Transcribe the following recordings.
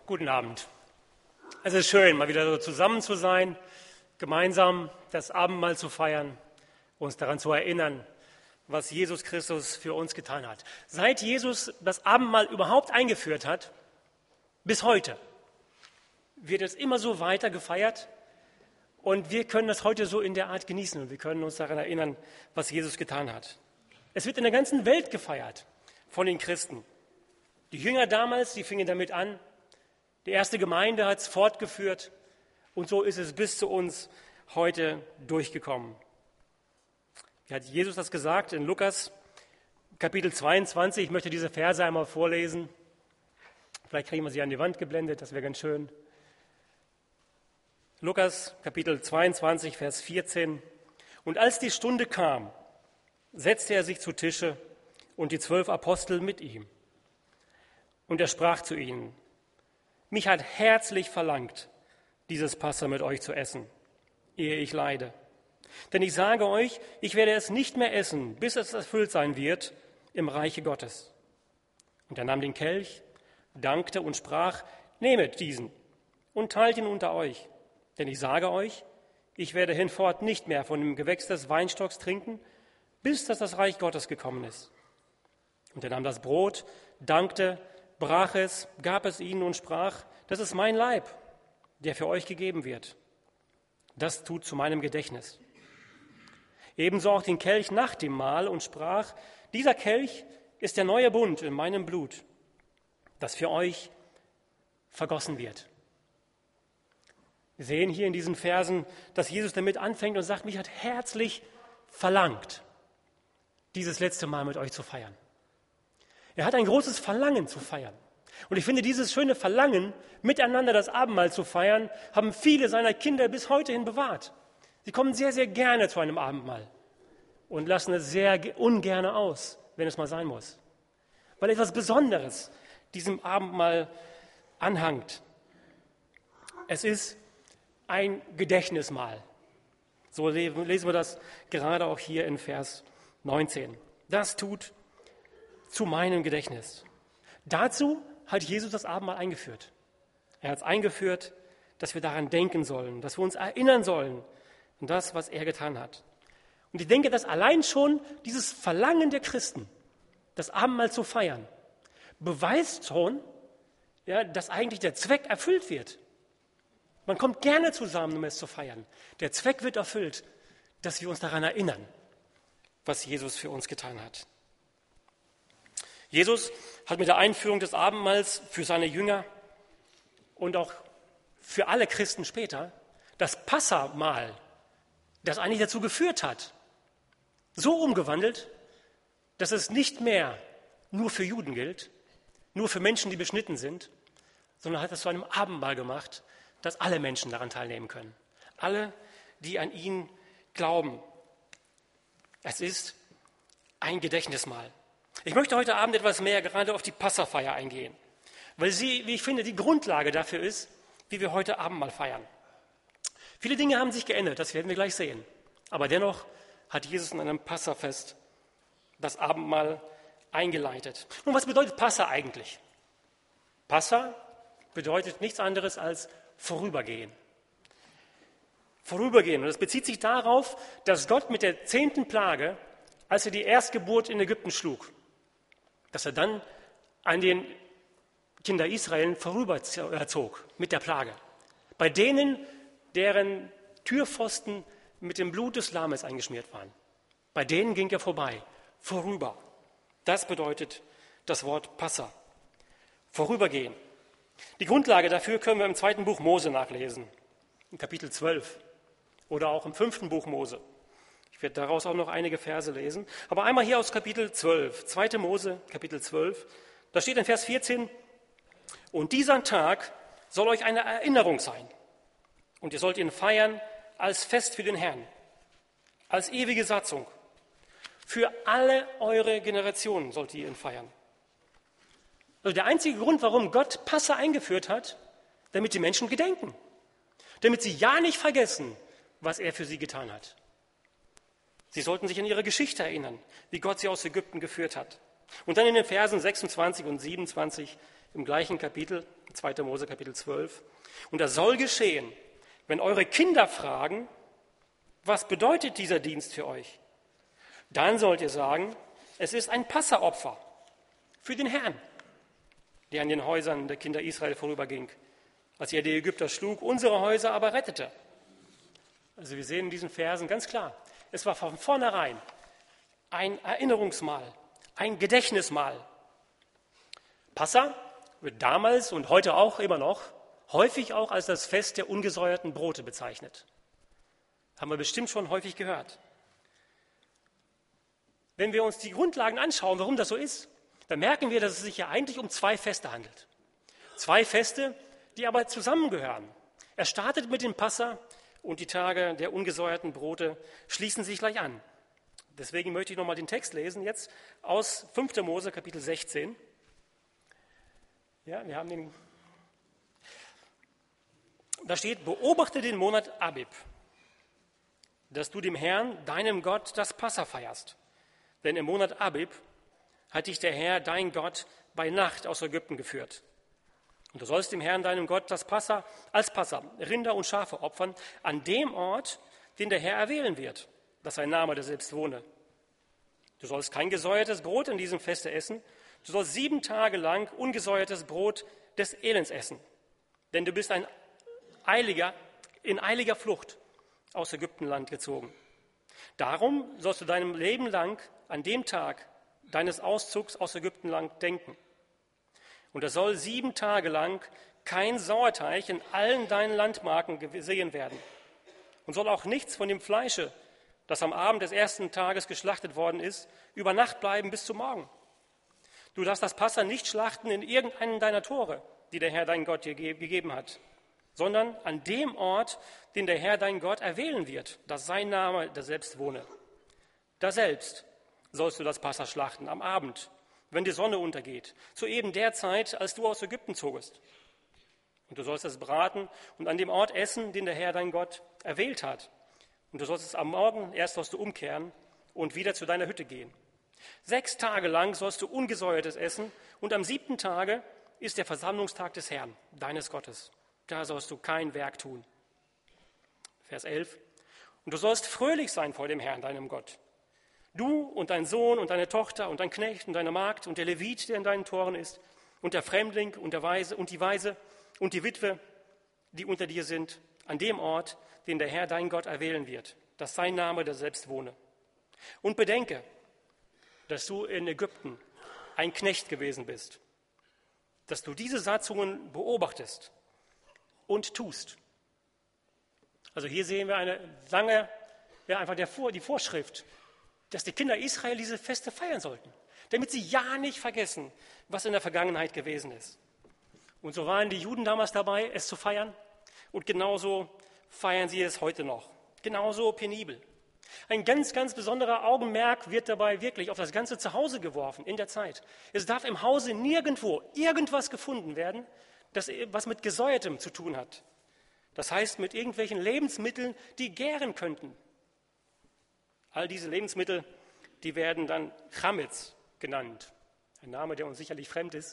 Guten Abend. Es ist schön, mal wieder so zusammen zu sein, gemeinsam das Abendmahl zu feiern, uns daran zu erinnern, was Jesus Christus für uns getan hat. Seit Jesus das Abendmahl überhaupt eingeführt hat, bis heute, wird es immer so weiter gefeiert und wir können das heute so in der Art genießen und wir können uns daran erinnern, was Jesus getan hat. Es wird in der ganzen Welt gefeiert von den Christen. Die Jünger damals, die fingen damit an. Die erste Gemeinde hat es fortgeführt und so ist es bis zu uns heute durchgekommen. Wie hat Jesus das gesagt in Lukas Kapitel 22? Ich möchte diese Verse einmal vorlesen. Vielleicht kriegen wir sie an die Wand geblendet, das wäre ganz schön. Lukas Kapitel 22, Vers 14. Und als die Stunde kam, setzte er sich zu Tische und die 12 Apostel mit ihm. Und er sprach zu ihnen: Mich hat herzlich verlangt, dieses Passa mit euch zu essen, ehe ich leide. Denn ich sage euch, ich werde es nicht mehr essen, bis es erfüllt sein wird im Reiche Gottes. Und er nahm den Kelch, dankte und sprach: Nehmet diesen und teilt ihn unter euch. Denn ich sage euch, ich werde hinfort nicht mehr von dem Gewächs des Weinstocks trinken, bis dass das Reich Gottes gekommen ist. Und er nahm das Brot, dankte, brach es, gab es ihnen und sprach: Das ist mein Leib, der für euch gegeben wird. Das tut zu meinem Gedächtnis. Ebenso auch den Kelch nach dem Mahl und sprach: Dieser Kelch ist der neue Bund in meinem Blut, das für euch vergossen wird. Wir sehen hier in diesen Versen, dass Jesus damit anfängt und sagt: Mich hat herzlich verlangt, dieses letzte Mal mit euch zu feiern. Er hat ein großes Verlangen zu feiern. Und ich finde, dieses schöne Verlangen, miteinander das Abendmahl zu feiern, haben viele seiner Kinder bis heute hin bewahrt. Sie kommen sehr, sehr gerne zu einem Abendmahl und lassen es sehr ungern aus, wenn es mal sein muss. Weil etwas Besonderes diesem Abendmahl anhangt. Es ist ein Gedächtnismahl. So lesen wir das gerade auch hier in Vers 19. Das tut zu meinem Gedächtnis. Dazu hat Jesus das Abendmahl eingeführt. Er hat es eingeführt, dass wir daran denken sollen, dass wir uns erinnern sollen an das, was er getan hat. Und ich denke, dass allein schon dieses Verlangen der Christen, das Abendmahl zu feiern, beweist schon, dass eigentlich der Zweck erfüllt wird. Man kommt gerne zusammen, um es zu feiern. Der Zweck wird erfüllt, dass wir uns daran erinnern, was Jesus für uns getan hat. Jesus hat mit der Einführung des Abendmahls für seine Jünger und auch für alle Christen später das Passamahl, das eigentlich dazu geführt hat, so umgewandelt, dass es nicht mehr nur für Juden gilt, nur für Menschen, die beschnitten sind, sondern hat es zu einem Abendmahl gemacht, dass alle Menschen daran teilnehmen können. Alle, die an ihn glauben. Es ist ein Gedächtnismahl. Ich möchte heute Abend etwas mehr gerade auf die Passafeier eingehen, weil sie, wie ich finde, die Grundlage dafür ist, wie wir heute Abendmahl feiern. Viele Dinge haben sich geändert, das werden wir gleich sehen. Aber dennoch hat Jesus in einem Passafest das Abendmahl eingeleitet. Nun, was bedeutet Passa eigentlich? Passa bedeutet nichts anderes als vorübergehen. Vorübergehen. Und das bezieht sich darauf, dass Gott mit der 10. Plage, als er die Erstgeburt in Ägypten schlug, dass er dann an den Kindern Israel vorüberzog mit der Plage. Bei denen, deren Türpfosten mit dem Blut des Lammes eingeschmiert waren. Bei denen ging er vorbei, vorüber. Das bedeutet das Wort Passa. Vorübergehen. Die Grundlage dafür können wir im 2. Buch Mose nachlesen, in Kapitel 12 oder auch im 5. Buch Mose. Ich werde daraus auch noch einige Verse lesen. Aber einmal hier aus Kapitel 12, 2. Mose, Kapitel 12. Da steht in Vers 14: Und dieser Tag soll euch eine Erinnerung sein. Und ihr sollt ihn feiern als Fest für den Herrn, als ewige Satzung. Für alle eure Generationen sollt ihr ihn feiern. Also der einzige Grund, warum Gott Passa eingeführt hat, damit die Menschen gedenken. Damit sie ja nicht vergessen, was er für sie getan hat. Sie sollten sich an ihre Geschichte erinnern, wie Gott sie aus Ägypten geführt hat. Und dann in den Versen 26 und 27 im gleichen Kapitel, 2. Mose Kapitel 12. Und das soll geschehen, wenn eure Kinder fragen, was bedeutet dieser Dienst für euch? Dann sollt ihr sagen, es ist ein Passaopfer für den Herrn, der an den Häusern der Kinder Israel vorüberging, als er die Ägypter schlug, unsere Häuser aber rettete. Also wir sehen in diesen Versen ganz klar, es war von vornherein ein Erinnerungsmahl, ein Gedächtnismahl. Passa wird damals und heute auch immer noch häufig auch als das Fest der ungesäuerten Brote bezeichnet. Haben wir bestimmt schon häufig gehört. Wenn wir uns die Grundlagen anschauen, warum das so ist, dann merken wir, dass es sich ja eigentlich um 2 Feste handelt. 2 Feste, die aber zusammengehören. Er startet mit dem Passa und die Tage der ungesäuerten Brote schließen sich gleich an. Deswegen möchte ich nochmal den Text lesen, jetzt aus 5. Mose, Kapitel 16. Ja, wir haben den. Da steht, beobachte den Monat Abib, dass du dem Herrn, deinem Gott, das Passa feierst. Denn im Monat Abib hat dich der Herr, dein Gott, bei Nacht aus Ägypten geführt. Und du sollst dem Herrn, deinem Gott, das Passa als Passa, Rinder und Schafe opfern, an dem Ort, den der Herr erwählen wird, dass sein Name der selbst wohne. Du sollst kein gesäuertes Brot in diesem Feste essen. Du sollst 7 Tage lang ungesäuertes Brot des Elends essen. Denn du bist in eiliger Flucht aus Ägyptenland gezogen. Darum sollst du deinem Leben lang an dem Tag deines Auszugs aus Ägyptenland denken. Und es soll 7 Tage lang kein Sauerteig in allen deinen Landmarken gesehen werden. Und soll auch nichts von dem Fleische, das am Abend des ersten Tages geschlachtet worden ist, über Nacht bleiben bis zum Morgen. Du darfst das Passa nicht schlachten in irgendeinem deiner Tore, die der Herr dein Gott dir gegeben hat, sondern an dem Ort, den der Herr dein Gott erwählen wird, dass sein Name der selbst wohne. Daselbst sollst du das Passa schlachten am Abend, wenn die Sonne untergeht, zu eben der Zeit, als du aus Ägypten zogest. Und du sollst es braten und an dem Ort essen, den der Herr dein Gott erwählt hat. Und du sollst es am Morgen erst sollst du umkehren und wieder zu deiner Hütte gehen. 6 Tage lang sollst du ungesäuertes essen und am 7. Tage ist der Versammlungstag des Herrn, deines Gottes. Da sollst du kein Werk tun. Vers 11. Und du sollst fröhlich sein vor dem Herrn, deinem Gott. Du und dein Sohn und deine Tochter und dein Knecht und deine Magd und der Levit, der in deinen Toren ist, und der Fremdling und der Weise und die Weise und die Witwe, die unter dir sind, an dem Ort, den der Herr dein Gott erwählen wird, dass sein Name der selbst wohne. Und bedenke, dass du in Ägypten ein Knecht gewesen bist, dass du diese Satzungen beobachtest und tust. Also hier sehen wir eine lange, einfach die Vorschrift, dass die Kinder Israel diese Feste feiern sollten, damit sie ja nicht vergessen, was in der Vergangenheit gewesen ist. Und so waren die Juden damals dabei, es zu feiern, und genauso feiern sie es heute noch, genauso penibel. Ein ganz, ganz besonderer Augenmerk wird dabei wirklich auf das ganze Zuhause geworfen in der Zeit. Es darf im Hause nirgendwo irgendwas gefunden werden, das was mit Gesäuertem zu tun hat. Das heißt, mit irgendwelchen Lebensmitteln, die gären könnten. All diese Lebensmittel, die werden dann Chametz genannt. Ein Name, der uns sicherlich fremd ist.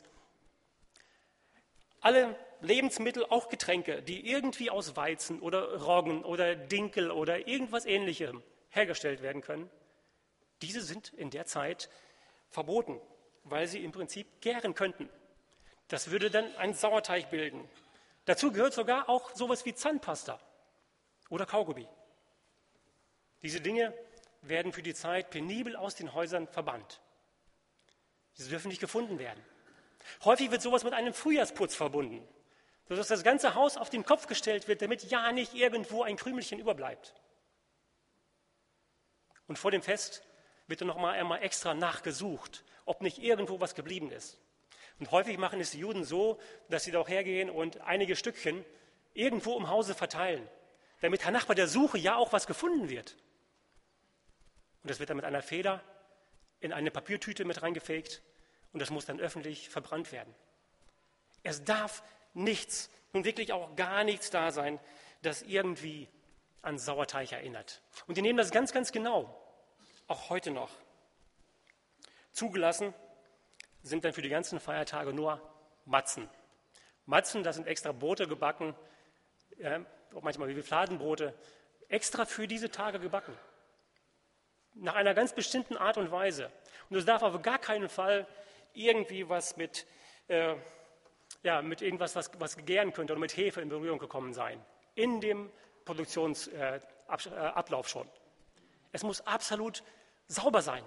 Alle Lebensmittel, auch Getränke, die irgendwie aus Weizen oder Roggen oder Dinkel oder irgendwas Ähnlichem hergestellt werden können, diese sind in der Zeit verboten, weil sie im Prinzip gären könnten. Das würde dann einen Sauerteig bilden. Dazu gehört sogar auch sowas wie Zahnpasta oder Kaugummi. Diese Dinge werden für die Zeit penibel aus den Häusern verbannt. Diese dürfen nicht gefunden werden. Häufig wird sowas mit einem Frühjahrsputz verbunden, sodass das ganze Haus auf den Kopf gestellt wird, damit ja nicht irgendwo ein Krümelchen überbleibt. Und vor dem Fest wird dann noch einmal extra nachgesucht, ob nicht irgendwo was geblieben ist. Und häufig machen es die Juden so, dass sie da auch hergehen und einige Stückchen irgendwo im Hause verteilen, damit nach der Suche ja auch was gefunden wird. Und das wird dann mit einer Feder in eine Papiertüte mit reingefegt und das muss dann öffentlich verbrannt werden. Es darf nichts, nun wirklich auch gar nichts da sein, das irgendwie an Sauerteig erinnert. Und die nehmen das ganz, ganz genau, auch heute noch. Zugelassen sind dann für die ganzen Feiertage nur Matzen. Matzen, das sind extra Brote gebacken, auch manchmal wie Fladenbrote, extra für diese Tage gebacken. Nach einer ganz bestimmten Art und Weise. Und es darf auf gar keinen Fall irgendwie was mit irgendwas, was gären könnte oder mit Hefe in Berührung gekommen sein. In dem Produktionsablauf schon. Es muss absolut sauber sein.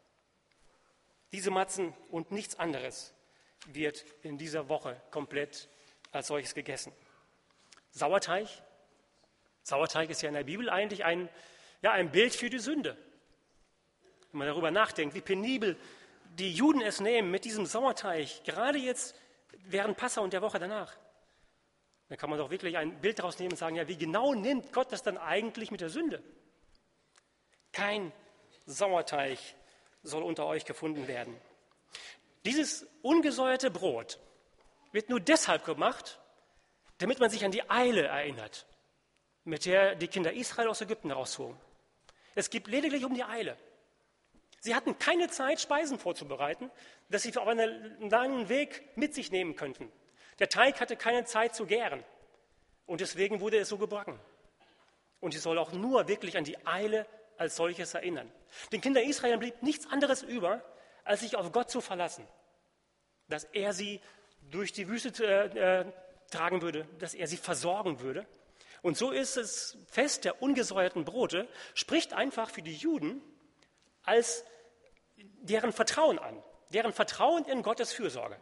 Diese Matzen und nichts anderes wird in dieser Woche komplett als solches gegessen. Sauerteig. Sauerteig ist ja in der Bibel eigentlich ein Bild für die Sünde. Wenn man darüber nachdenkt, wie penibel die Juden es nehmen mit diesem Sauerteig, gerade jetzt während Passa und der Woche danach, dann kann man doch wirklich ein Bild daraus nehmen und sagen, ja, wie genau nimmt Gott das dann eigentlich mit der Sünde? Kein Sauerteig soll unter euch gefunden werden. Dieses ungesäuerte Brot wird nur deshalb gemacht, damit man sich an die Eile erinnert, mit der die Kinder Israel aus Ägypten herauszogen. Es geht lediglich um die Eile. Sie hatten keine Zeit, Speisen vorzubereiten, dass sie auf einen langen Weg mit sich nehmen könnten. Der Teig hatte keine Zeit zu gären und deswegen wurde es so gebacken. Und sie soll auch nur wirklich an die Eile als solches erinnern. Den Kindern Israel blieb nichts anderes über, als sich auf Gott zu verlassen, dass er sie durch die Wüste tragen würde, dass er sie versorgen würde. Und so ist es Fest der ungesäuerten Brote, spricht einfach für die Juden als deren Vertrauen an, deren Vertrauen in Gottes Fürsorge.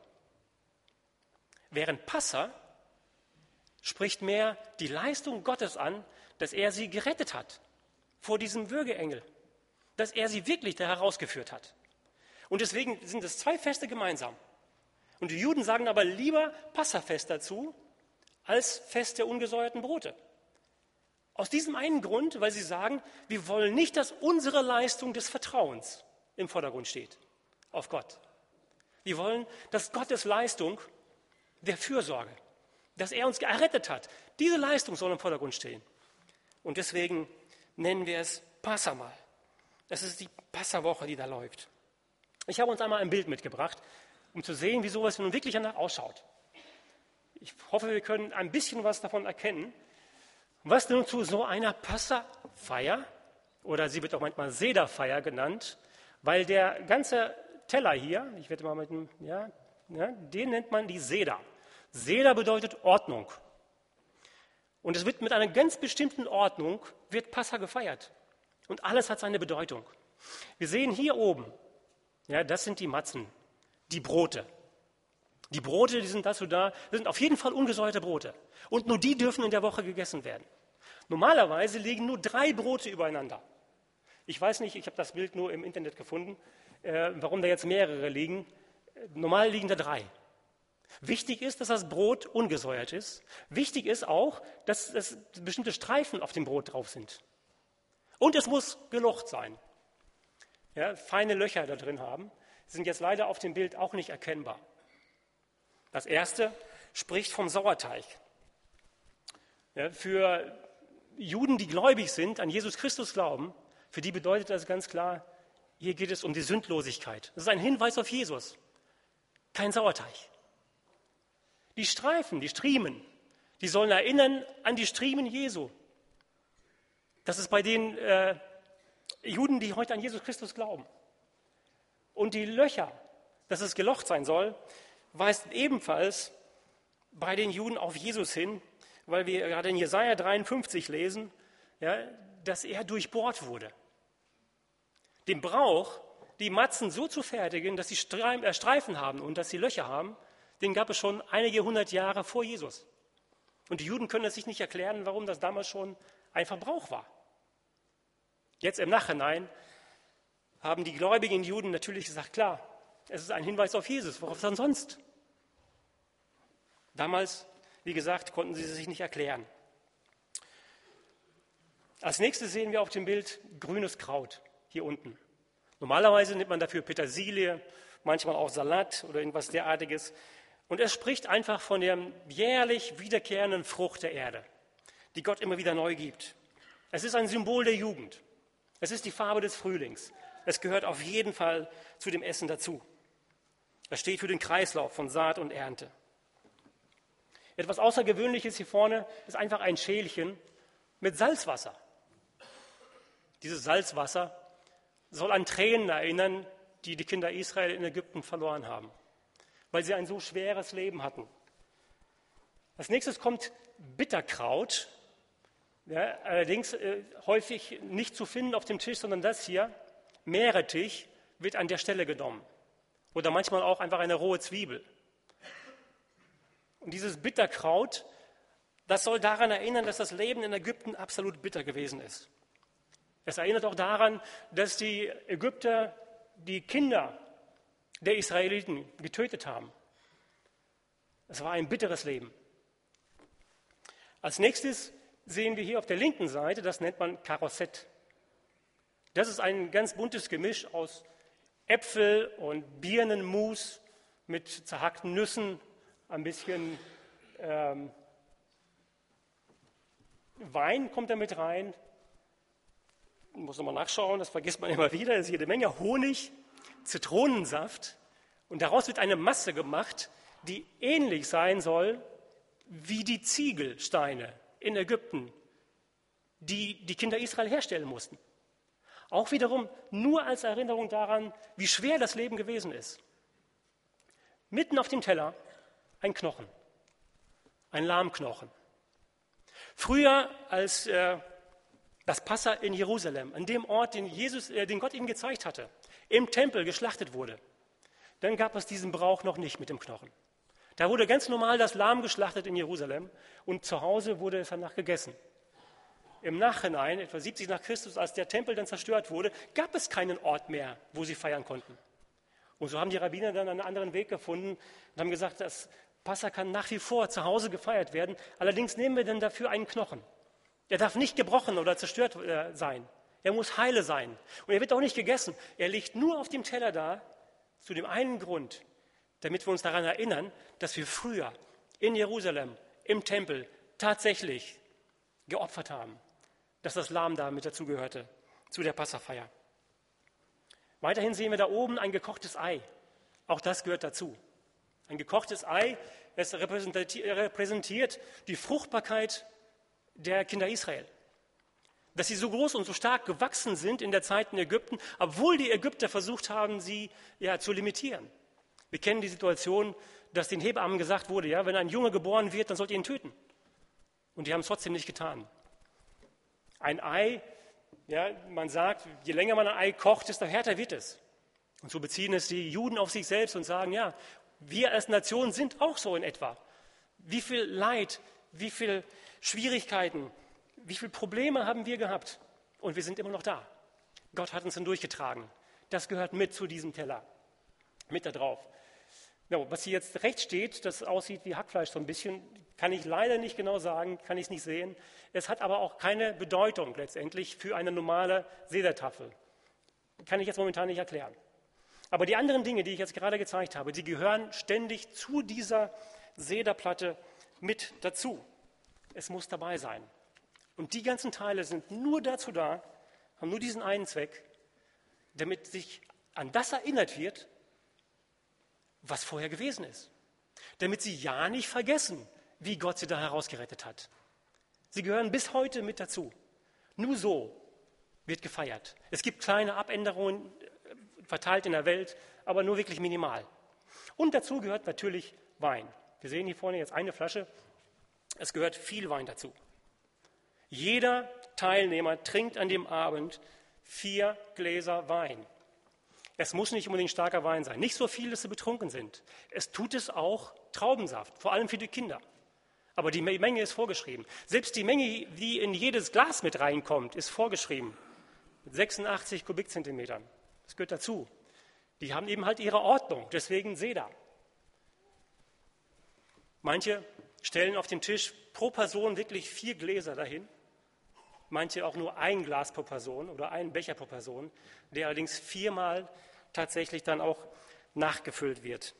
Während Passa spricht mehr die Leistung Gottes an, dass er sie gerettet hat vor diesem Würgeengel, dass er sie wirklich da herausgeführt hat. Und deswegen sind es zwei Feste gemeinsam. Und die Juden sagen aber lieber Passafest dazu als Fest der ungesäuerten Brote. Aus diesem einen Grund, weil sie sagen, wir wollen nicht, dass unsere Leistung des Vertrauens im Vordergrund steht auf Gott. Wir wollen, dass Gottes Leistung der Fürsorge, dass er uns errettet hat, diese Leistung soll im Vordergrund stehen. Und deswegen nennen wir es Passamal. Das ist die Passawoche, die da läuft. Ich habe uns einmal ein Bild mitgebracht, um zu sehen, wie sowas nun wirklich danach ausschaut. Ich hoffe, wir können ein bisschen was davon erkennen, was nun zu so einer Passafeier, oder sie wird auch manchmal Sederfeier genannt, weil der ganze Teller hier, ich werde mal mit dem, den nennt man die Seder. Seder bedeutet Ordnung. Und es wird mit einer ganz bestimmten Ordnung, wird Passa gefeiert. Und alles hat seine Bedeutung. Wir sehen hier oben, das sind die Matzen, die Brote. Die Brote, die sind dazu da, das sind auf jeden Fall ungesäuerte Brote. Und nur die dürfen in der Woche gegessen werden. Normalerweise liegen nur 3 Brote übereinander. Ich weiß nicht, ich habe das Bild nur im Internet gefunden, warum da jetzt mehrere liegen. Normal liegen da 3. Wichtig ist, dass das Brot ungesäuert ist. Wichtig ist auch, dass bestimmte Streifen auf dem Brot drauf sind. Und es muss gelocht sein. Feine Löcher da drin haben, sind jetzt leider auf dem Bild auch nicht erkennbar. Das erste spricht vom Sauerteig. Für Juden, die gläubig sind, an Jesus Christus glauben, für die bedeutet das ganz klar, hier geht es um die Sündlosigkeit. Das ist ein Hinweis auf Jesus. Kein Sauerteig. Die Streifen, die Striemen, die sollen erinnern an die Striemen Jesu. Das ist bei den Juden, die heute an Jesus Christus glauben. Und die Löcher, dass es gelocht sein soll, weist ebenfalls bei den Juden auf Jesus hin, weil wir gerade in Jesaja 53 lesen, dass er durchbohrt wurde. Den Brauch, die Matzen so zu fertigen, dass sie Streifen haben und dass sie Löcher haben, den gab es schon einige 100 Jahre vor Jesus. Und die Juden können es sich nicht erklären, warum das damals schon ein Verbrauch war. Jetzt im Nachhinein haben die gläubigen Juden natürlich gesagt, klar, es ist ein Hinweis auf Jesus, worauf dann sonst? Damals, wie gesagt, konnten sie es sich nicht erklären. Als nächstes sehen wir auf dem Bild grünes Kraut hier unten. Normalerweise nimmt man dafür Petersilie, manchmal auch Salat oder irgendwas derartiges. Und es spricht einfach von der jährlich wiederkehrenden Frucht der Erde, die Gott immer wieder neu gibt. Es ist ein Symbol der Jugend. Es ist die Farbe des Frühlings. Es gehört auf jeden Fall zu dem Essen dazu. Es steht für den Kreislauf von Saat und Ernte. Etwas Außergewöhnliches hier vorne ist einfach ein Schälchen mit Salzwasser. Dieses Salzwasser soll an Tränen erinnern, die die Kinder Israel in Ägypten verloren haben, weil sie ein so schweres Leben hatten. Als nächstes kommt Bitterkraut, ja, allerdings häufig nicht zu finden auf dem Tisch, sondern das hier, Meerrettich, wird an der Stelle genommen. Oder manchmal auch einfach eine rohe Zwiebel. Und dieses Bitterkraut, das soll daran erinnern, dass das Leben in Ägypten absolut bitter gewesen ist. Es erinnert auch daran, dass die Ägypter die Kinder der Israeliten getötet haben. Es war ein bitteres Leben. Als nächstes sehen wir hier auf der linken Seite, das nennt man Karossett. Das ist ein ganz buntes Gemisch aus Äpfel und Birnenmus mit zerhackten Nüssen, ein bisschen Wein kommt da mit rein. Ich muss nochmal nachschauen, das vergisst man immer wieder. Es ist jede Menge Honig, Zitronensaft und daraus wird eine Masse gemacht, die ähnlich sein soll wie die Ziegelsteine in Ägypten, die die Kinder Israel herstellen mussten. Auch wiederum nur als Erinnerung daran, wie schwer das Leben gewesen ist. Mitten auf dem Teller ein Knochen, ein Lahmknochen. Früher als das Passa in Jerusalem, an dem Ort, den Gott ihnen gezeigt hatte, im Tempel geschlachtet wurde, dann gab es diesen Brauch noch nicht mit dem Knochen. Da wurde ganz normal das Lamm geschlachtet in Jerusalem und zu Hause wurde es danach gegessen. Im Nachhinein, etwa 70 nach Christus, als der Tempel dann zerstört wurde, gab es keinen Ort mehr, wo sie feiern konnten. Und so haben die Rabbiner dann einen anderen Weg gefunden und haben gesagt, das Passa kann nach wie vor zu Hause gefeiert werden, allerdings nehmen wir dann dafür einen Knochen. Er darf nicht gebrochen oder zerstört sein. Er muss heile sein. Und er wird auch nicht gegessen. Er liegt nur auf dem Teller da, zu dem einen Grund, damit wir uns daran erinnern, dass wir früher in Jerusalem, im Tempel, tatsächlich geopfert haben, dass das Lamm da mit dazugehörte, zu der Passafeier. Weiterhin sehen wir da oben ein gekochtes Ei. Auch das gehört dazu. Ein gekochtes Ei, es repräsentiert die Fruchtbarkeit der Kinder Israel. Dass sie so groß und so stark gewachsen sind in der Zeit in Ägypten, obwohl die Ägypter versucht haben, sie zu limitieren. Wir kennen die Situation, dass den Hebammen gesagt wurde, wenn ein Junge geboren wird, dann sollt ihr ihn töten. Und die haben es trotzdem nicht getan. Ein Ei, man sagt, je länger man ein Ei kocht, desto härter wird es. Und so beziehen es die Juden auf sich selbst und sagen, wir als Nation sind auch so in etwa. Wie viel Leid, wie viel Schwierigkeiten, wie viele Probleme haben wir gehabt? Und wir sind immer noch da. Gott hat uns dann durchgetragen. Das gehört mit zu diesem Teller. Mit da drauf. Was hier jetzt rechts steht, das aussieht wie Hackfleisch so ein bisschen, kann ich leider nicht genau sagen, kann ich es nicht sehen. Es hat aber auch keine Bedeutung letztendlich für eine normale Sedertafel. Kann ich jetzt momentan nicht erklären. Aber die anderen Dinge, die ich jetzt gerade gezeigt habe, die gehören ständig zu dieser Sederplatte mit dazu. Es muss dabei sein. Und die ganzen Teile sind nur dazu da, haben nur diesen einen Zweck, damit sich an das erinnert wird, was vorher gewesen ist. Damit sie ja nicht vergessen, wie Gott sie da herausgerettet hat. Sie gehören bis heute mit dazu. Nur so wird gefeiert. Es gibt kleine Abänderungen verteilt in der Welt, aber nur wirklich minimal. Und dazu gehört natürlich Wein. Wir sehen hier vorne jetzt eine Flasche. Es gehört viel Wein dazu. Jeder Teilnehmer trinkt an dem Abend 4 Gläser Wein. Es muss nicht unbedingt starker Wein sein. Nicht so viel, dass sie betrunken sind. Es tut es auch Traubensaft, vor allem für die Kinder. Aber die Menge ist vorgeschrieben. Selbst die Menge, die in jedes Glas mit reinkommt, ist vorgeschrieben. Mit 86 Kubikzentimetern. Das gehört dazu. Die haben eben halt ihre Ordnung, deswegen Seder. Manche stellen auf dem Tisch pro Person wirklich 4 Gläser dahin. Manche auch nur ein Glas pro Person oder einen Becher pro Person, der allerdings 4-mal tatsächlich dann auch nachgefüllt wird.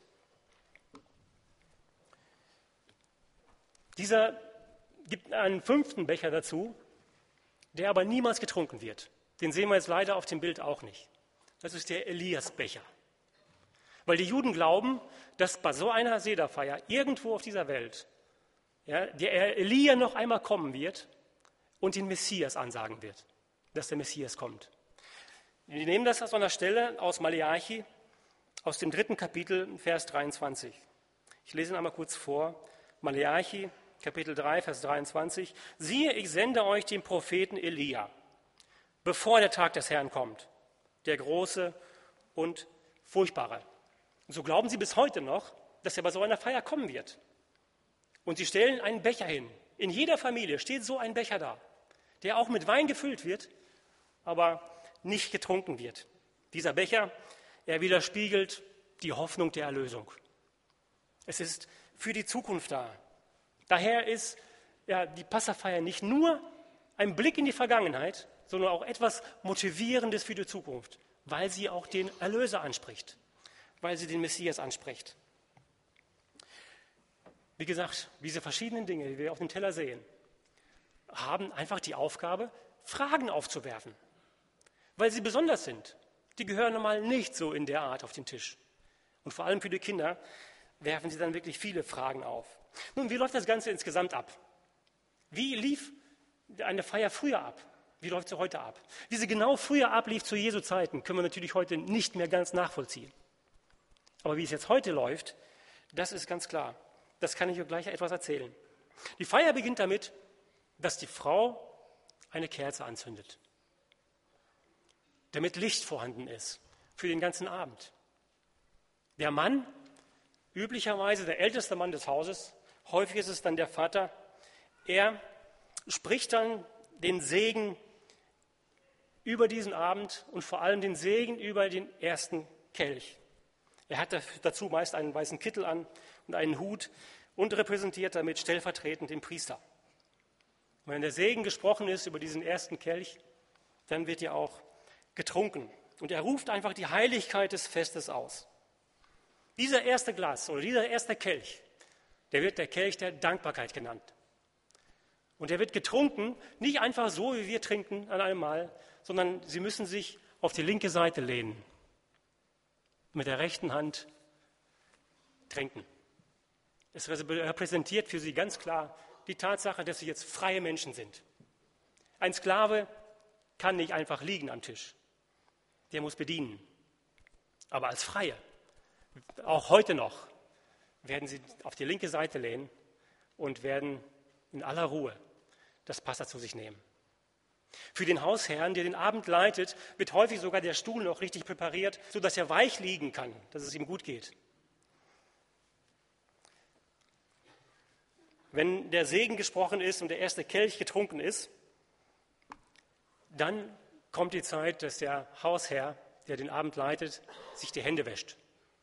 Dieser gibt einen 5. Becher dazu, der aber niemals getrunken wird. Den sehen wir jetzt leider auf dem Bild auch nicht. Das ist der Elias-Becher. Weil die Juden glauben, dass bei so einer Sederfeier irgendwo auf dieser Welt ja, der Elia noch einmal kommen wird und den Messias ansagen wird, dass der Messias kommt. Wir nehmen das aus einer Stelle aus Maleachi, aus dem 3. Kapitel, Vers 23. Ich lese ihn einmal kurz vor. Maleachi, Kapitel 3, Vers 23. Siehe, ich sende euch den Propheten Elia, bevor der Tag des Herrn kommt, der große und furchtbare. Und so glauben sie bis heute noch, dass er bei so einer Feier kommen wird. Und sie stellen einen Becher hin. In jeder Familie steht so ein Becher da, der auch mit Wein gefüllt wird, aber nicht getrunken wird. Dieser Becher, er widerspiegelt die Hoffnung der Erlösung. Es ist für die Zukunft da. Daher ist die Passafeier nicht nur ein Blick in die Vergangenheit, sondern auch etwas Motivierendes für die Zukunft, weil sie auch den Erlöser anspricht, weil sie den Messias anspricht. Wie gesagt, diese verschiedenen Dinge, die wir auf dem Teller sehen, haben einfach die Aufgabe, Fragen aufzuwerfen, weil sie besonders sind. Die gehören normal nicht so in der Art auf den Tisch. Und vor allem für die Kinder werfen sie dann wirklich viele Fragen auf. Nun, wie läuft das Ganze insgesamt ab? Wie lief eine Feier früher ab? Wie läuft sie heute ab? Wie sie genau früher ablief zu Jesu Zeiten, können wir natürlich heute nicht mehr ganz nachvollziehen. Aber wie es jetzt heute läuft, das ist ganz klar. Das kann ich euch gleich etwas erzählen. Die Feier beginnt damit, dass die Frau eine Kerze anzündet, damit Licht vorhanden ist für den ganzen Abend. Der Mann, üblicherweise der älteste Mann des Hauses, häufig ist es dann der Vater, er spricht dann den Segen über diesen Abend und vor allem den Segen über den ersten Kelch. Er hat dazu meist einen weißen Kittel an und einen Hut und repräsentiert damit stellvertretend den Priester. Und wenn der Segen gesprochen ist über diesen ersten Kelch, dann wird er auch getrunken. Und er ruft einfach die Heiligkeit des Festes aus. Dieser erste Glas oder dieser erste Kelch, der wird der Kelch der Dankbarkeit genannt. Und er wird getrunken, nicht einfach so, wie wir trinken an einem Mal, sondern sie müssen sich auf die linke Seite lehnen. Mit der rechten Hand trinken. Es repräsentiert für sie ganz klar die Tatsache, dass sie jetzt freie Menschen sind. Ein Sklave kann nicht einfach liegen am Tisch. Der muss bedienen. Aber als Freie, auch heute noch, werden sie auf die linke Seite lehnen und werden in aller Ruhe das Passa zu sich nehmen. Für den Hausherrn, der den Abend leitet, wird häufig sogar der Stuhl noch richtig präpariert, sodass er weich liegen kann, dass es ihm gut geht. Wenn der Segen gesprochen ist und der erste Kelch getrunken ist, dann kommt die Zeit, dass der Hausherr, der den Abend leitet, sich die Hände wäscht.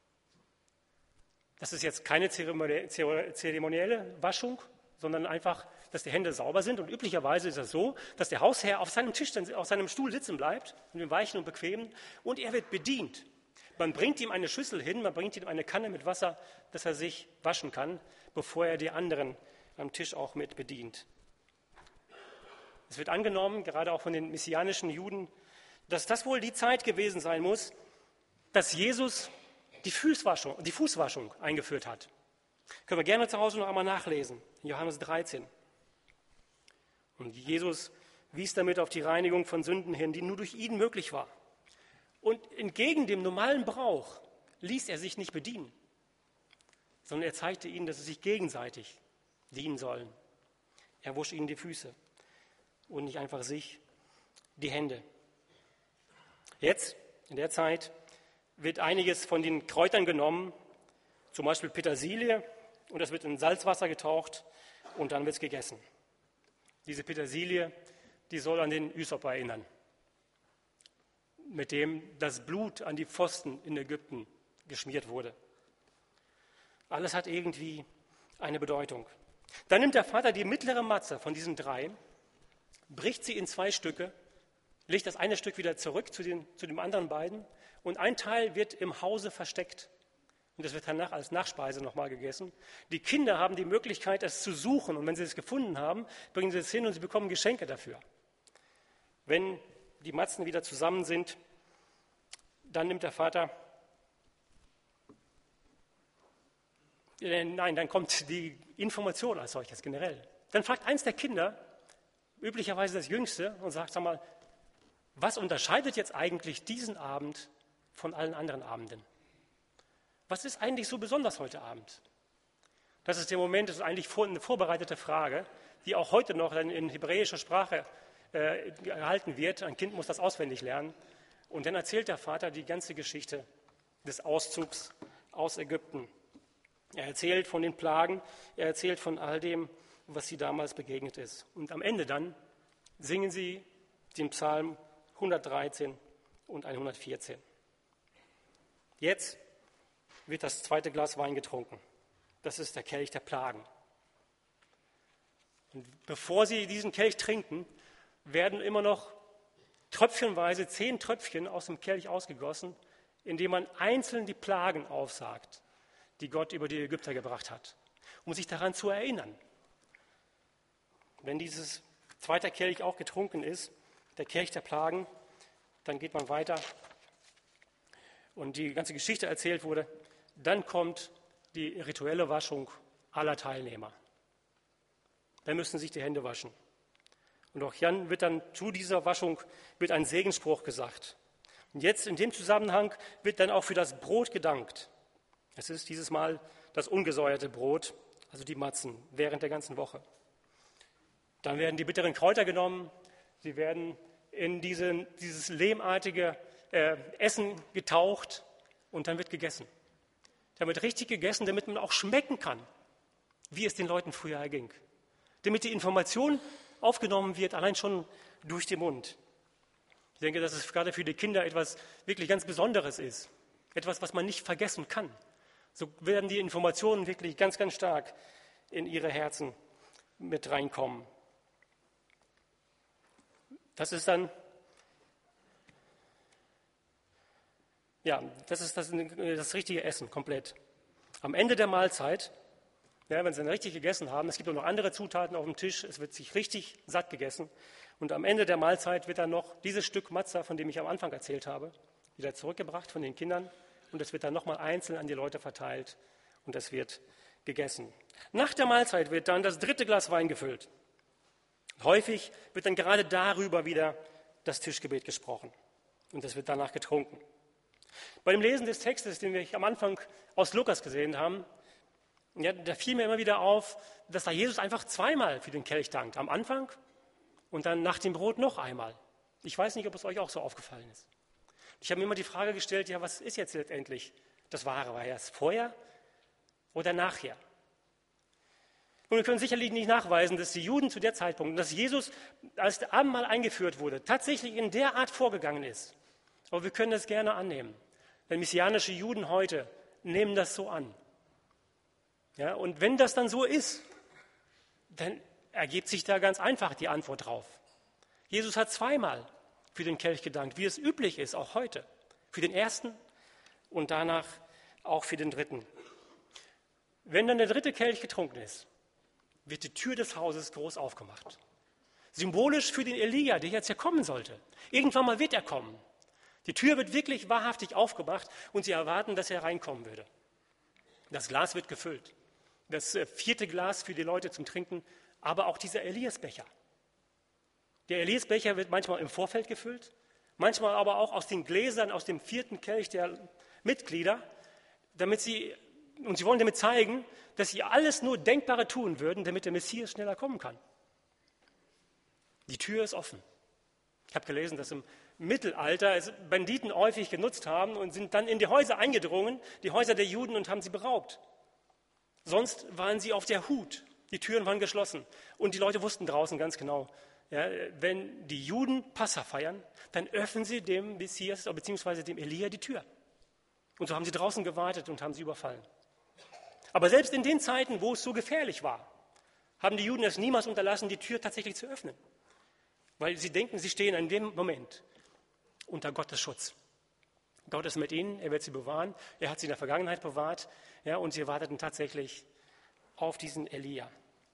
Das ist jetzt keine zeremonielle Waschung, sondern einfach, dass die Hände sauber sind. Und üblicherweise ist es so, dass der Hausherr auf seinem Tisch, auf seinem Stuhl sitzen bleibt, mit dem Weichen und Bequemen, und er wird bedient. Man bringt ihm eine Schüssel hin, man bringt ihm eine Kanne mit Wasser, dass er sich waschen kann, bevor er die anderen am Tisch auch mit bedient. Es wird angenommen, gerade auch von den messianischen Juden, dass das wohl die Zeit gewesen sein muss, dass Jesus die Fußwaschung eingeführt hat. Können wir gerne zu Hause noch einmal nachlesen, in Johannes 13. Und Jesus wies damit auf die Reinigung von Sünden hin, die nur durch ihn möglich war. Und entgegen dem normalen Brauch ließ er sich nicht bedienen, sondern er zeigte ihnen, dass sie sich gegenseitig dienen sollen. Er wusch ihnen die Füße und nicht einfach sich die Hände. Jetzt, in der Zeit, wird einiges von den Kräutern genommen, zum Beispiel Petersilie, und das wird in Salzwasser getaucht und dann wird es gegessen. Diese Petersilie, die soll an den Ysop erinnern, mit dem das Blut an die Pfosten in Ägypten geschmiert wurde. Alles hat irgendwie eine Bedeutung. Dann nimmt der Vater die mittlere Matze von diesen drei, bricht sie in 2 Stücke, legt das eine Stück wieder zurück zu den anderen beiden und ein Teil wird im Hause versteckt. Und das wird danach als Nachspeise nochmal gegessen. Die Kinder haben die Möglichkeit, es zu suchen. Und wenn sie es gefunden haben, bringen sie es hin und sie bekommen Geschenke dafür. Wenn die Matzen wieder zusammen sind, dann nimmt der Vater Nein, dann kommt die Information als solches generell. Dann fragt eins der Kinder, üblicherweise das Jüngste, und sagt, sag mal, was unterscheidet jetzt eigentlich diesen Abend von allen anderen Abenden? Was ist eigentlich so besonders heute Abend? Das ist der Moment, das ist eigentlich eine vorbereitete Frage, die auch heute noch in hebräischer Sprache gehalten wird. Ein Kind muss das auswendig lernen. Und dann erzählt der Vater die ganze Geschichte des Auszugs aus Ägypten. Er erzählt von den Plagen, er erzählt von all dem, was sie damals begegnet ist. Und am Ende dann singen sie den Psalm 113 und 114. Jetzt wird das zweite Glas Wein getrunken. Das ist der Kelch der Plagen. Und bevor sie diesen Kelch trinken, werden immer noch tröpfchenweise 10 Tröpfchen aus dem Kelch ausgegossen, indem man einzeln die Plagen aufsagt, die Gott über die Ägypter gebracht hat, um sich daran zu erinnern. Wenn dieses zweite Kelch auch getrunken ist, der Kelch der Plagen, dann geht man weiter und die ganze Geschichte erzählt wurde, dann kommt die rituelle Waschung aller Teilnehmer. Dann müssen sich die Hände waschen. Und auch Jan wird dann zu dieser Waschung wird ein Segensspruch gesagt. Und jetzt in dem Zusammenhang wird dann auch für das Brot gedankt. Es ist dieses Mal das ungesäuerte Brot, also die Matzen, während der ganzen Woche. Dann werden die bitteren Kräuter genommen, sie werden in dieses lehmartige Essen getaucht und dann wird gegessen. Dann wird richtig gegessen, damit man auch schmecken kann, wie es den Leuten früher erging. Damit die Information aufgenommen wird, allein schon durch den Mund. Ich denke, dass es gerade für die Kinder etwas wirklich ganz Besonderes ist. Etwas, was man nicht vergessen kann. So werden die Informationen wirklich ganz, ganz stark in ihre Herzen mit reinkommen. Das ist dann, das ist das richtige Essen, komplett. Am Ende der Mahlzeit, wenn sie dann richtig gegessen haben, es gibt auch noch andere Zutaten auf dem Tisch, es wird sich richtig satt gegessen. Und am Ende der Mahlzeit wird dann noch dieses Stück Matzah, von dem ich am Anfang erzählt habe, wieder zurückgebracht von den Kindern. Und es wird dann nochmal einzeln an die Leute verteilt und es wird gegessen. Nach der Mahlzeit wird dann das dritte Glas Wein gefüllt. Häufig wird dann gerade darüber wieder das Tischgebet gesprochen und es wird danach getrunken. Bei dem Lesen des Textes, den wir am Anfang aus Lukas gesehen haben, da fiel mir immer wieder auf, dass da Jesus einfach zweimal für den Kelch dankt. Am Anfang und dann nach dem Brot noch einmal. Ich weiß nicht, ob es euch auch so aufgefallen ist. Ich habe mir immer die Frage gestellt, was ist jetzt letztendlich das Wahre? War es vorher oder nachher? Und wir können sicherlich nicht nachweisen, dass die Juden zu der Zeitpunkt, dass Jesus, als der Abendmahl eingeführt wurde, tatsächlich in der Art vorgegangen ist. Aber wir können das gerne annehmen. Denn messianische Juden heute nehmen das so an. Ja, und wenn das dann so ist, dann ergibt sich da ganz einfach die Antwort drauf. Jesus hat zweimal für den Kelch gedankt, wie es üblich ist, auch heute. Für den ersten und danach auch für den dritten. Wenn dann der dritte Kelch getrunken ist, wird die Tür des Hauses groß aufgemacht. Symbolisch für den Elia, der jetzt ja kommen sollte. Irgendwann mal wird er kommen. Die Tür wird wirklich wahrhaftig aufgemacht und sie erwarten, dass er reinkommen würde. Das Glas wird gefüllt. Das vierte Glas für die Leute zum Trinken, aber auch dieser Eliasbecher. Der Eliasbecher wird manchmal im Vorfeld gefüllt, manchmal aber auch aus den Gläsern, aus dem vierten Kelch der Mitglieder, sie wollen damit zeigen, dass sie alles nur Denkbare tun würden, damit der Messias schneller kommen kann. Die Tür ist offen. Ich habe gelesen, dass im Mittelalter es Banditen häufig genutzt haben und sind dann in die Häuser eingedrungen, die Häuser der Juden, und haben sie beraubt. Sonst waren sie auf der Hut. Die Türen waren geschlossen. Und die Leute wussten draußen ganz genau, wenn die Juden Passa feiern, dann öffnen sie dem Messias bzw. dem Elia die Tür. Und so haben sie draußen gewartet und haben sie überfallen. Aber selbst in den Zeiten, wo es so gefährlich war, haben die Juden es niemals unterlassen, die Tür tatsächlich zu öffnen. Weil sie denken, sie stehen in dem Moment unter Gottes Schutz. Gott ist mit ihnen, er wird sie bewahren. Er hat sie in der Vergangenheit bewahrt. Und sie warteten tatsächlich auf diesen Elia.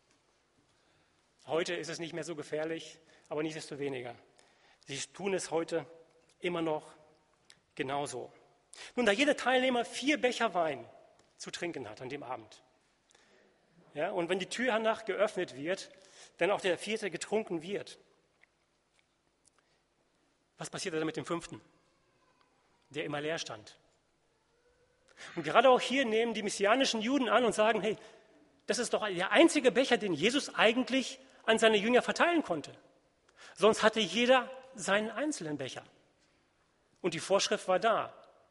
Heute ist es nicht mehr so gefährlich, aber nichtsdestoweniger. Sie tun es heute immer noch genauso. Nun, da jeder Teilnehmer 4 Becher Wein zu trinken hat an dem Abend, Ja, und wenn die Tür danach geöffnet wird, dann auch der 4. getrunken wird. Was passiert dann mit dem 5., der immer leer stand? Und gerade auch hier nehmen die messianischen Juden an und sagen, hey, das ist doch der einzige Becher, den Jesus eigentlich an seine Jünger verteilen konnte. Sonst hatte jeder seinen einzelnen Becher. Und die Vorschrift war da.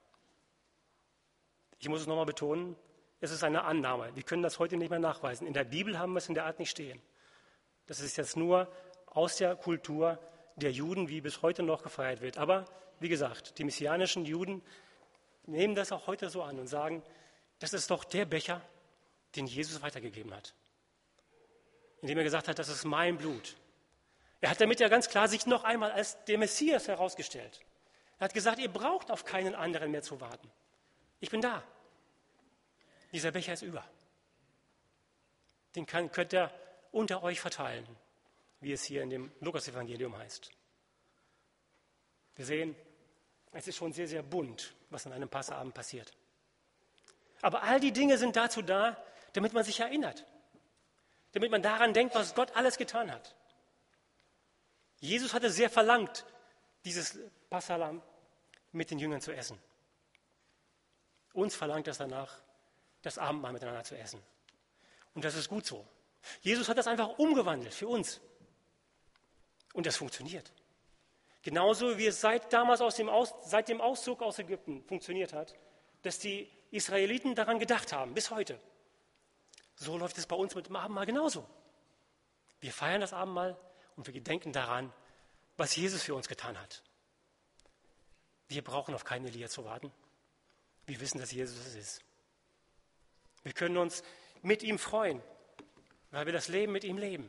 Ich muss es nochmal betonen, es ist eine Annahme. Wir können das heute nicht mehr nachweisen. In der Bibel haben wir es in der Art nicht stehen. Das ist jetzt nur aus der Kultur der Juden, wie bis heute noch gefeiert wird. Aber wie gesagt, die messianischen Juden nehmen das auch heute so an und sagen, das ist doch der Becher, den Jesus weitergegeben hat. Indem er gesagt hat, das ist mein Blut. Er hat damit ja ganz klar sich noch einmal als der Messias herausgestellt. Er hat gesagt, ihr braucht auf keinen anderen mehr zu warten. Ich bin da. Dieser Becher ist über. Den könnt ihr unter euch verteilen, wie es hier in dem Lukas-Evangelium heißt. Wir sehen, es ist schon sehr, sehr bunt, was an einem Passabend passiert. Aber all die Dinge sind dazu da, damit man sich erinnert. Damit man daran denkt, was Gott alles getan hat. Jesus hatte sehr verlangt, dieses Passahlamm mit den Jüngern zu essen. Uns verlangt es danach, das Abendmahl miteinander zu essen. Und das ist gut so. Jesus hat das einfach umgewandelt für uns. Und das funktioniert. Genauso wie es seit dem Auszug aus Ägypten funktioniert hat, dass die Israeliten daran gedacht haben, bis heute. So läuft es bei uns mit dem Abendmahl genauso. Wir feiern das Abendmahl und wir gedenken daran, was Jesus für uns getan hat. Wir brauchen auf keinen Elia zu warten. Wir wissen, dass Jesus es ist. Wir können uns mit ihm freuen, weil wir das Leben mit ihm leben.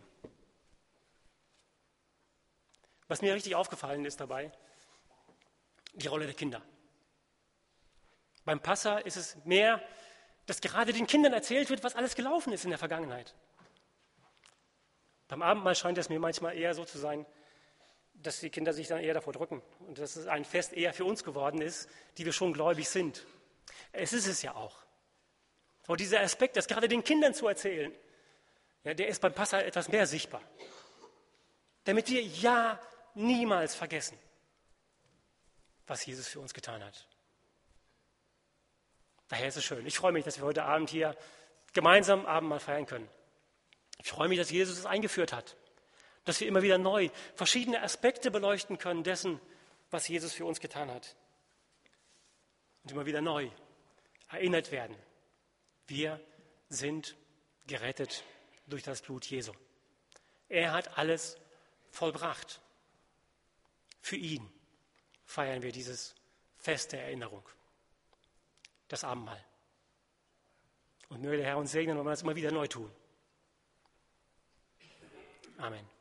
Was mir richtig aufgefallen ist dabei, die Rolle der Kinder. Beim Passa ist es mehr, dass gerade den Kindern erzählt wird, was alles gelaufen ist in der Vergangenheit. Beim Abendmahl scheint es mir manchmal eher so zu sein, dass die Kinder sich dann eher davor drücken und dass es ein Fest eher für uns geworden ist, die wir schon gläubig sind. Es ist es ja auch. Aber dieser Aspekt, das gerade den Kindern zu erzählen, ja, der ist beim Passa etwas mehr sichtbar. Damit wir ja niemals vergessen, was Jesus für uns getan hat. Daher ist es schön. Ich freue mich, dass wir heute Abend hier gemeinsam Abendmahl feiern können. Ich freue mich, dass Jesus es eingeführt hat. Dass wir immer wieder neu verschiedene Aspekte beleuchten können dessen, was Jesus für uns getan hat. Und immer wieder neu erinnert werden. Wir sind gerettet durch das Blut Jesu. Er hat alles vollbracht. Für ihn feiern wir dieses Fest der Erinnerung, das Abendmahl. Und möge der Herr uns segnen, wenn wir das immer wieder neu tun. Amen.